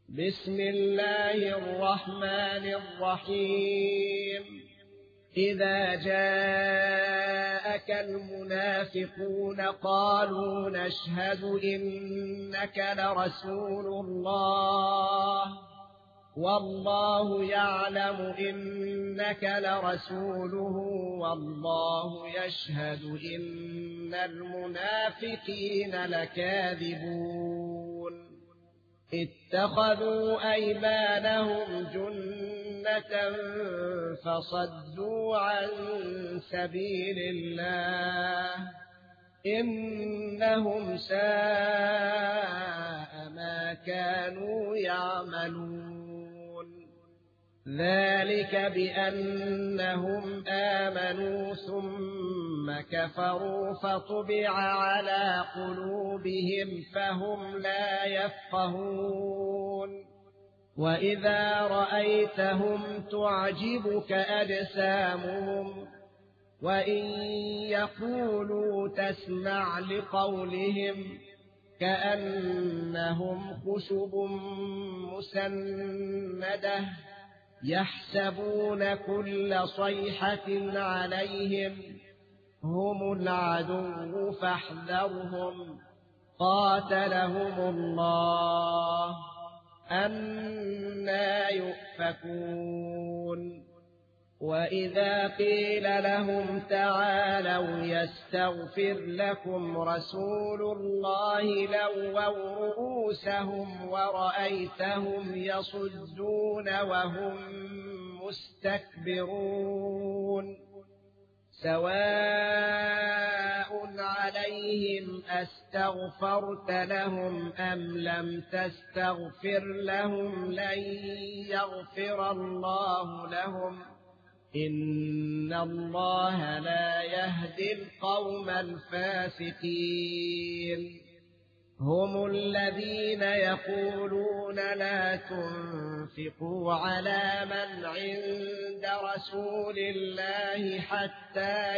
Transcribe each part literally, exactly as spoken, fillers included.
بسم الله الرحمن الرحيم إذا جاءك المنافقون قالوا نشهد إنك لرسول الله والله يعلم إنك لرسوله والله يشهد إن المنافقين لكاذبون اتخذوا أيمانهم جنة فصدوا عن سبيل الله إنهم ساء ما كانوا يعملون ذلك بأنهم آمنوا ثم كفروا فطبع على قلوبهم فهم لا يفقهون وإذا رأيتهم تعجبك أجسامهم وإن يقولوا تسمع لقولهم كأنهم خشب مسندة يحسبون كل صيحة عليهم هم العدو فاحذرهم قاتلهم الله أنى يؤفكون وإذا قيل لهم تعالوا يستغفر لكم رسول الله لووا رؤوسهم ورأيتهم يصدون وهم مستكبرون سواء عليهم أستغفرت لهم أم لم تستغفر لهم لن يغفر الله لهم إن الله لا يهدي القوم الفاسقين هم الذين يقولون لا تنفقوا على من عند رسول الله حتى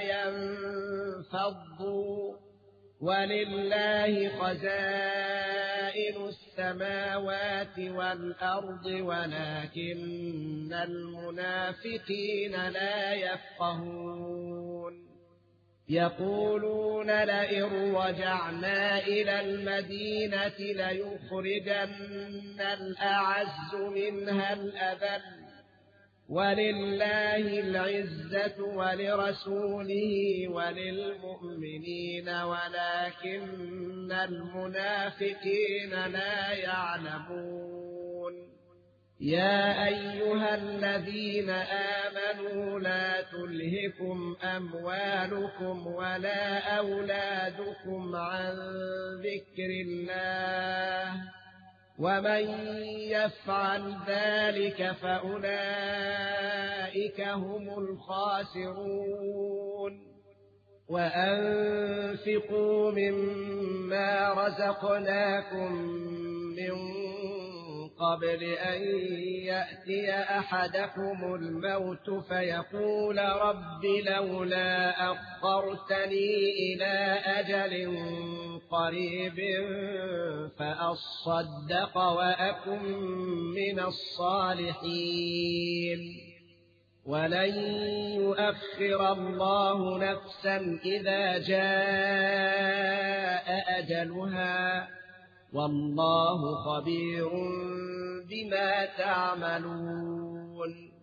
ينفضوا ولله خزائن السماوات والأرض ولكن المنافقين لا يفقهون يقولون لئن رجعنا إلى المدينة ليخرجن الأعز منها الأذل ولله العزة ولرسوله وللمؤمنين ولكن المنافقين لا يعلمون يا أيها الذين آمنوا لا تلهكم أموالكم ولا أولادكم عن ذكر الله ومن يفعل ذلك فأولئك هم الخاسرون وأنفقوا مما رزقناكم من قبل أن يأتي أحدكم الموت فيقول رب لولا أخرتني إلى أجل قريب فأصدق وأكن من الصالحين ولن يؤخر الله نفسا إذا جاء أجلها والله خبير بما تعملون